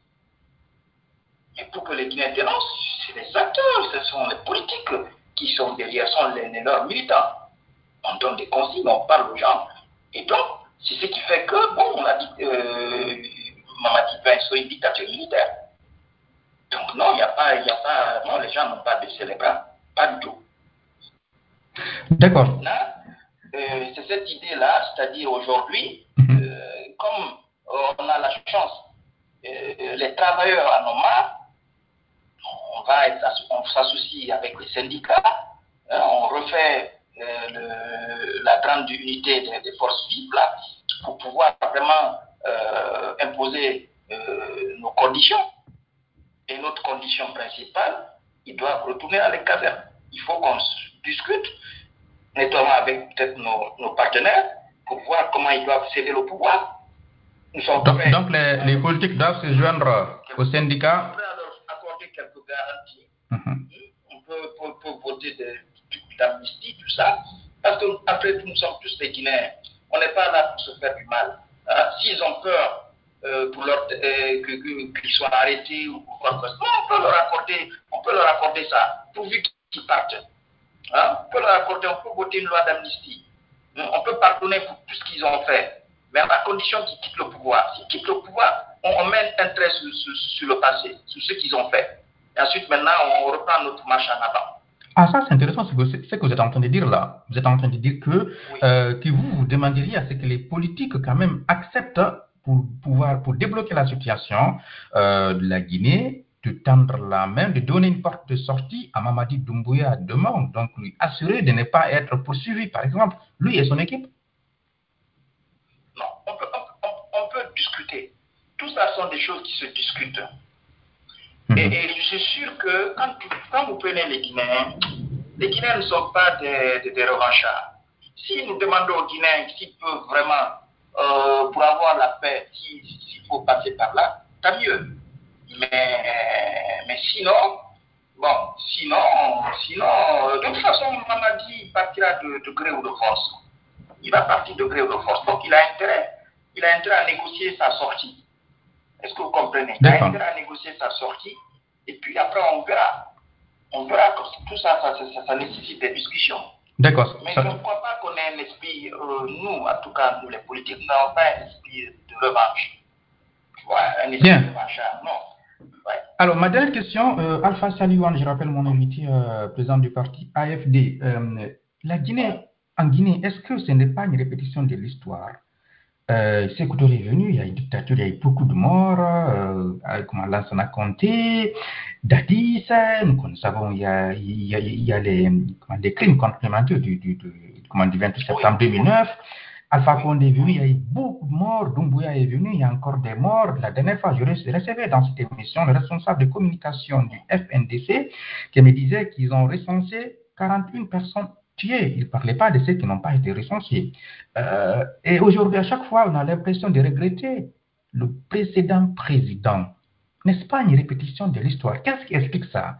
Et pour que les Guinéens dénoncent, c'est les acteurs, ce sont les politiques qui sont derrière, sont les, les leurs militants. On donne des consignes, on parle aux gens. Et donc, c'est ce qui fait que, bon, on a dit, euh, Mamadi va instaurer une dictature militaire. Donc non, il n'y a pas, il n'y a pas, non, les gens n'ont pas baissé les bras, pas du tout. D'accord. Là, euh, c'est cette idée-là, c'est-à-dire aujourd'hui, euh, comme euh, on a la chance, euh, les travailleurs en ont marre, on va être, on s'associe avec les syndicats, hein, on refait euh, le, la grande unité des, des forces vives là, pour pouvoir vraiment euh, imposer euh, nos conditions. Et notre condition principale, ils doivent retourner à les casernes. Il faut qu'on discute, notamment avec peut-être nos, nos partenaires, pour voir comment ils doivent céder le pouvoir. Nous sommes donc, prêts, donc les, les politiques doivent se joindre aux syndicats. On peut alors accorder quelques garanties. Mm-hmm. On peut, peut, peut voter de, d'amnistie, tout ça. Parce qu'après tout, nous sommes tous des Guinéens. On n'est pas là pour se faire du mal. Hein? S'ils ont peur euh, pour leur, euh, que, que, qu'ils soient arrêtés ou quoi que ce soit, on peut leur accorder, on peut leur accorder ça, pourvu qu'ils partent. Hein? On peut leur accorder, on peut voter une loi d'amnistie. On peut pardonner pour tout ce qu'ils ont fait, mais à condition qu'ils quittent le pouvoir. S'ils quittent le pouvoir, on, on met un trait sur, sur, sur le passé, sur ce qu'ils ont fait. Et ensuite, maintenant, on reprend notre marche en avant. Ah, ça, c'est intéressant ce que, ce que vous êtes en train de dire là. Vous êtes en train de dire que, oui. euh, que vous, vous demanderiez à ce que les politiques, quand même, acceptent pour pouvoir, pour débloquer la situation euh, de la Guinée, de tendre la main, de donner une porte de sortie à Mamadi Doumbouya demain, donc lui assurer de ne pas être poursuivi, par exemple, lui et son équipe. Non, on peut, on, on, on peut discuter. Tout ça sont des choses qui se discutent. Mm-hmm. Et, et je suis sûr que quand, quand vous prenez les Guinéens, les Guinéens ne sont pas des, des, des revanchards. Si nous demandons aux Guinéens s'ils peuvent vraiment, euh, pour avoir la paix, s'il, s'il faut passer par là, tant mieux. Mais, mais sinon, bon, sinon, sinon, de toute façon, Mamadi partira de, de gré ou de force. Il va partir de gré ou de force. Donc, il a intérêt, il a intérêt à négocier sa sortie. Est-ce que vous comprenez? Il a intérêt à négocier sa sortie. Et puis après, on verra. On verra que tout ça, ça, ça, ça nécessite des discussions. D'accord. Mais ça... je ne crois pas qu'on ait un esprit, euh, nous, en tout cas, nous les politiques, nous n'avons pas un esprit de revanche. Ouais, un esprit Bien. de revanche, non. Ouais. Alors, ma dernière question, euh, Alpha Saliouane, je rappelle mon invité, euh, président du parti A F D. Euh, la Guinée, ouais. En Guinée, est-ce que ce n'est pas une répétition de l'histoire? Euh, c'est que est venu, il y a une dictature, il y a eu beaucoup de morts, euh, comment Lansana Conté, Dadis, nous savons, il y a, il y a, il y a les, comment, des crimes complémentaires du, du, du, comment, du vingt-huit septembre deux mille neuf. Alpha Condé est venu, il y a eu beaucoup de morts, Doumbouya est venu, il y a encore des morts. La dernière fois, je recevais dans cette émission le responsable de communication du F N D C qui me disait qu'ils ont recensé quarante et une personnes tués. Il ne parlait pas de ceux qui n'ont pas été recensés. Euh, et aujourd'hui, à chaque fois, on a l'impression de regretter le précédent président. N'est-ce pas une répétition de l'histoire? Qu'est-ce qui explique ça?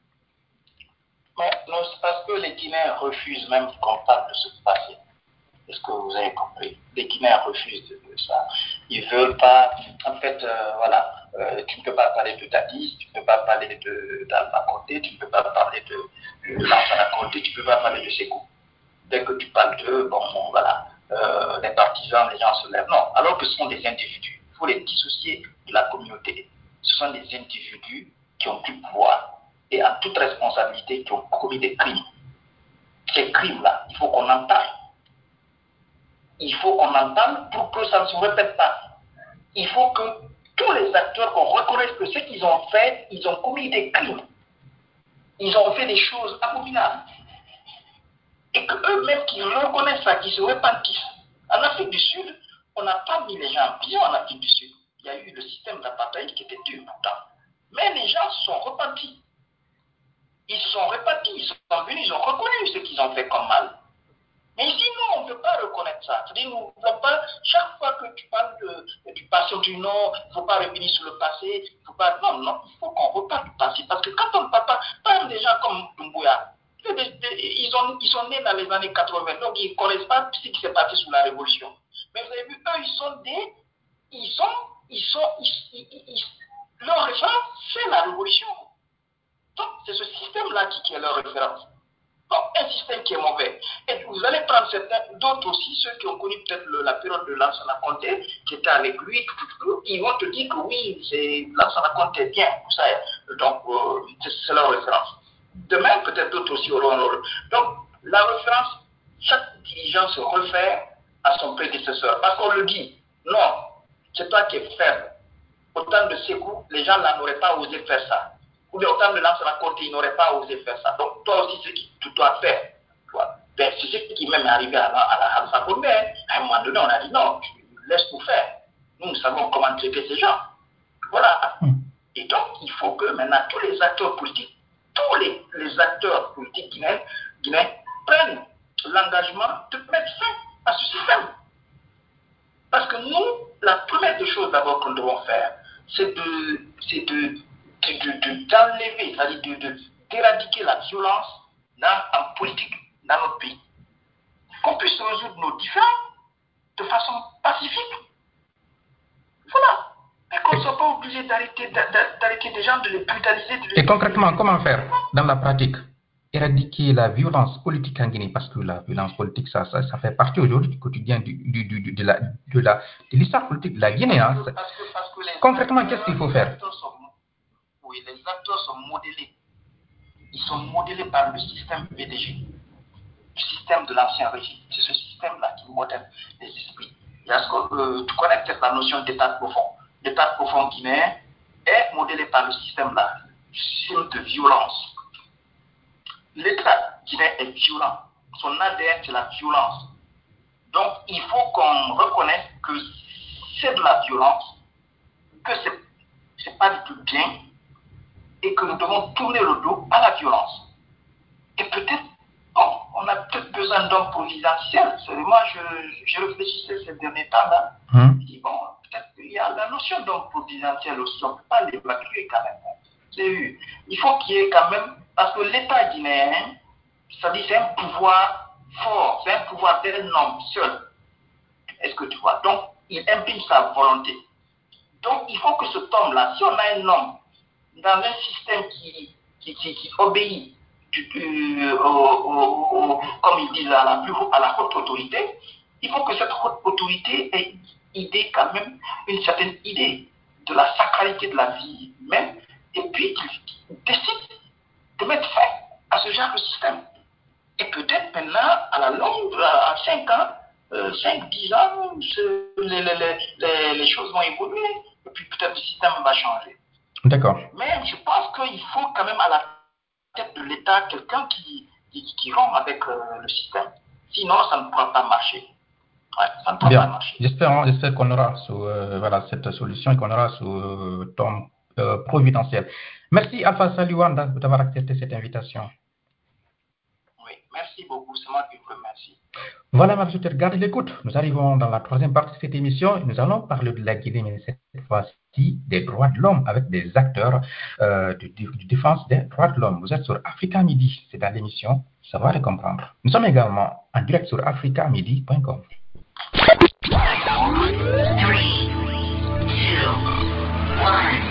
Mais non, c'est parce que les Guinéens refusent même qu'on parle de ce passé. Est-ce que vous avez compris? Les Guinéens refusent de, de ça. Ils ne veulent pas. En fait, euh, voilà, euh, tu ne peux pas parler de Dadis, tu ne peux pas parler d'Alpha Condé, tu ne peux pas parler de, de Lansana Conté, tu ne peux pas parler de Sékou. Dès que tu parles d'eux, bon, bon, voilà, euh, les partisans, les gens se lèvent. Non, alors que ce sont des individus. Il faut les dissocier de la communauté. Ce sont des individus qui ont pris le pouvoir et en toute responsabilité qui ont commis des crimes. ces crimes-là, il faut qu'on en parle. Il faut qu'on en parle pour que ça ne se répète pas. Il faut que tous les acteurs, qu'on reconnaisse que ce qu'ils ont fait, ils ont commis des crimes. Ils ont fait des choses abominables. Et qu'eux-mêmes qui reconnaissent ça, qui se repentissent. En Afrique du Sud, on n'a pas mis les gens en prison en Afrique du Sud. Il y a eu le système d'apartheid qui était dur pourtant. Mais les gens se sont repentis. Ils se sont repentis, ils sont venus, ils ont reconnu ce qu'ils ont fait comme mal. Mais ici, non, on ne peut pas reconnaître ça. C'est-à-dire, nous ne pouvons pas, chaque fois que tu parles de, du passé, du non, il ne faut pas revenir sur le passé, il faut pas, non, non, il faut qu'on reparle du passé. Parce que quand on ne parle pas, par exemple, des gens comme Doumbouya, ils, ont, ils sont nés dans les années quatre-vingt, donc ils ne connaissent pas ce qui s'est passé sous la Révolution. Mais vous avez vu, eux, ils sont des, ils sont, ils sont, ils, ils, ils, leur référence, c'est la Révolution. Donc, c'est ce système-là qui, qui est leur référence. Donc, un système qui est mauvais. Et vous allez prendre certains, d'autres aussi, ceux qui ont connu peut-être la période de Lansana Conté, qui étaient avec lui, tout, tout, tout, ils vont te dire que oui, c'est Lansana Conté est bien, tout ça. Donc, euh, c'est leur référence. Demain, peut-être d'autres aussi auront un rôle. Donc, la référence, chaque dirigeant se réfère à son prédécesseur. Parce qu'on le dit, non, c'est toi qui es faible. Au temps de Sékou, les gens là n'auraient pas osé faire ça. Ou bien au temps de Lansana Conté, ils n'auraient pas osé faire ça. Donc, toi aussi, c'est ce que tu dois faire. Ben, c'est ce qui même est arrivé à la, à la Alpha Condé. À un moment donné, on a dit non, laisse-nous faire. Nous, nous savons comment traiter ces gens. Voilà. Et donc, il faut que maintenant tous les acteurs politiques, tous les, les acteurs politiques guinéens, guinéens prennent l'engagement de mettre fin à ce système. Parce que nous, la première des choses d'abord que nous devons faire, c'est de, c'est de, de, de, de, d'enlever, c'est-à-dire de, de, d'éradiquer la violence dans, en politique dans notre pays. Qu'on puisse résoudre nos différends de façon pacifique. Voilà. Et qu'on ne soit pas obligé d'arrêter, d'arrêter des gens, de les brutaliser. De les... Et concrètement, comment faire dans la pratique? Éradiquer la violence politique en Guinée, parce que la violence politique, ça, ça, ça fait partie aujourd'hui du quotidien du, du, du, de, la, de, la, de l'histoire politique de la Guinée. Hein. Parce que, parce que, parce que les concrètement, acteurs, qu'est-ce qu'il faut faire? Sont, oui, les acteurs sont modélés. Ils sont modélés par le système P D G. Le système de l'ancien régime. C'est ce système-là qui modèle les esprits. Il y a ce que, euh, tu connais peut-être la notion d'état profond. L'état profond guinéen est modélé par le système-là, le système de violence. L'état guinéen est violent. Son A D N, c'est la violence. Donc, il faut qu'on reconnaisse que c'est de la violence, que c'est n'est pas du tout bien, et que nous devons tourner le dos à la violence. Et peut-être bon, on a peut-être besoin d'hommes providentiels. Moi, je, je réfléchissais ces derniers temps-là. Hum. Je dis, bon, peut-être qu'il y a la notion d'homme providentiel aussi. On ne peut pas l'évacuer quand même. C'est, il faut qu'il y ait quand même... Parce que l'État guinéen, ça dit, c'est un pouvoir fort. C'est un pouvoir d'un homme seul. Est-ce que tu vois? Donc, il imprime sa volonté. Donc, il faut que cet homme-là, si on a un homme dans un système qui, qui, qui, qui obéit, Euh, au, au, au, comme ils disent à la, plus, à la haute autorité, il faut que cette haute autorité ait idée quand même, une certaine idée de la sacralité de la vie même, et puis qu'il décide de mettre fin à ce genre de système. Et peut-être maintenant, à la longue, à cinq ans, euh, cinq, dix ans, les, les, les, les choses vont évoluer, et puis peut-être le système va changer. D'accord. Mais je pense qu'il faut quand même à la tête de l'État quelqu'un qui, qui, qui rompt avec euh, le système. Sinon, ça ne pourra pas marcher. Ouais, ça ne pourra Bien. pas marcher. J'espère, hein, j'espère qu'on aura sous, euh, voilà, cette solution et qu'on aura sous euh, ton euh, providentiel. Merci Alpha Saliouan d'avoir accepté cette invitation. Oui, merci beaucoup. C'est moi qui vous remercie. Voilà, ma chère, garde l'écoute. Nous arrivons dans la troisième partie de cette émission. Nous allons parler de la Guinée, mais cette fois-ci des droits de l'homme avec des acteurs euh, de, de, de défense des droits de l'homme. Vous êtes sur Africa Midi, c'est dans l'émission Savoir et comprendre. Nous sommes également en direct sur africa midi point com. three, two, one.